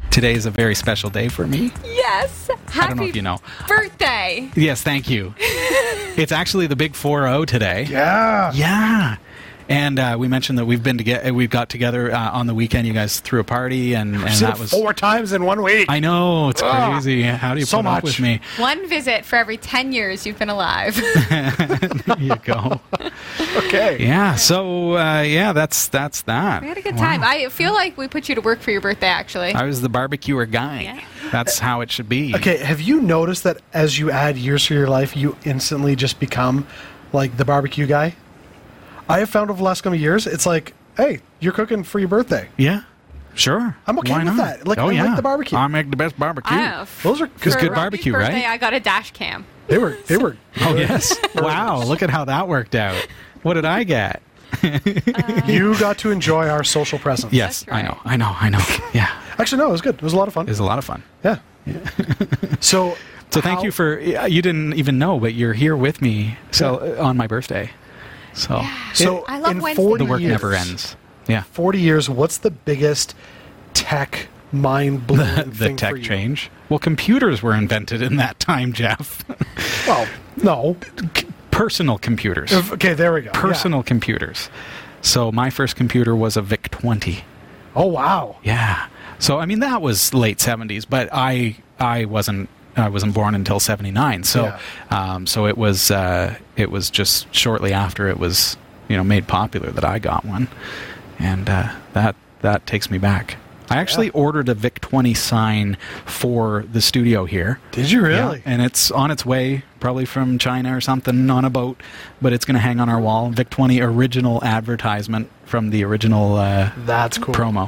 Today is a very special day for me. Yes. I don't know if you know. Birthday. Yes, thank you. It's actually the big 4-0 today. Yeah. Yeah. And we mentioned that we've got together on the weekend. You guys threw a party, and that was 4 times in 1 week. I know, it's crazy. How do you So put up much. with me? One visit for every 10 years you've been alive. There you go. Okay. Yeah. So that's that. We had a good time. I feel like we put you to work for your birthday, actually. I was the barbecuer guy. Yeah. That's how it should be. Okay, have you noticed that as you add years to your life, you instantly just become like the barbecue guy? I have found over the last couple of years, it's like, hey, you're cooking for your birthday. Yeah. Sure. I'm okay Why with not? that. Like, oh, I yeah. like the barbecue. I make the best barbecue. I don't know. Those are Because For good Robbie's barbecue, birthday, right? I got a dash cam. They were. Oh, yes. Wow. Look at how that worked out. What did I get? You got to enjoy our social presence. Yes, That's right. I know. Yeah. Actually, no, it was good. It was a lot of fun. It was a lot of fun. Yeah. So Thank how- you for, you didn't even know, but you're here with me on my birthday. So So I love in Wednesday 40 the work years, never ends. Yeah. 40 years, what's the biggest tech mind-blowing The thing for tech you? change. Well, computers were invented in that time, Jeff. Well, no. Personal computers. Okay, there we go. Personal computers. So my first computer was a VIC-20. Yeah. Oh, wow. Yeah. So I mean that was late 70s, but I wasn't born until 79. So so it was just shortly after it was made popular that I got one, and that takes me back. I actually ordered a VIC-20 sign for the studio here. Did you really? Yeah, and it's on its way, probably from China or something, on a boat, but it's going to hang on our wall. VIC-20 original advertisement from the original That's cool. promo.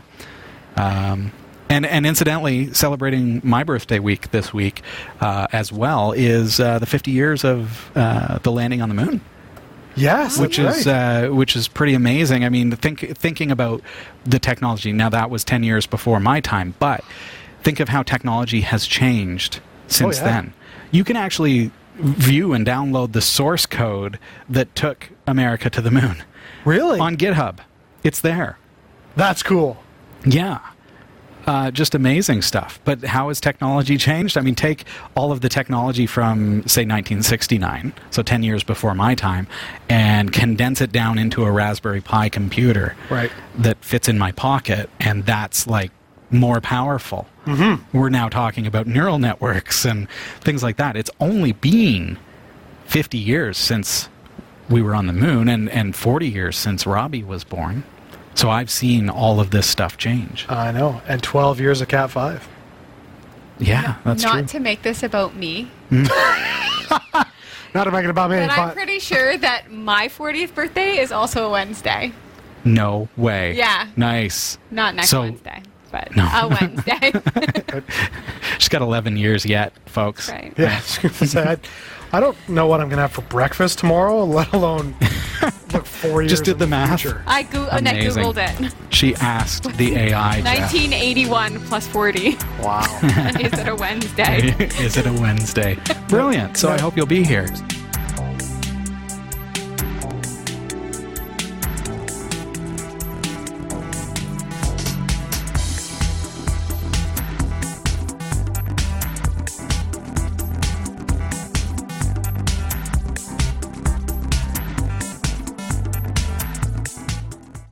And incidentally, celebrating my birthday week this week as well is the 50 years of the landing on the moon. Yes, Which is pretty amazing. I mean, thinking about the technology. Now that was 10 years before my time, but think of how technology has changed since then. You can actually view and download the source code that took America to the moon Really? on GitHub. It's there. That's cool. Yeah. Just amazing stuff. But how has technology changed? I mean, take all of the technology from, say, 1969, so 10 years before my time, and condense it down into a Raspberry Pi computer that fits in my pocket, and that's like more powerful. Mm-hmm. We're now talking about neural networks and things like that. It's only been 50 years since we were on the moon, and 40 years since Robbie was born. So I've seen all of this stuff change. I know. And 12 years of Cat 5. Yeah, that's Not true. to make this about me, Not to make it about me. but I'm pretty sure that my 40th birthday is also a Wednesday. No way. Yeah. Nice. Not next So- Wednesday, but No. a Wednesday. She's got 11 years yet, folks. Right. Yeah, I was going to say, I don't know what I'm going to have for breakfast tomorrow, let alone look 4 years Just did in the math. future. I Amazing. Googled it. She asked the AI, Jeff, 1981 plus 40. Wow. Is it a Wednesday? is it a Wednesday? Brilliant. So I hope you'll be here.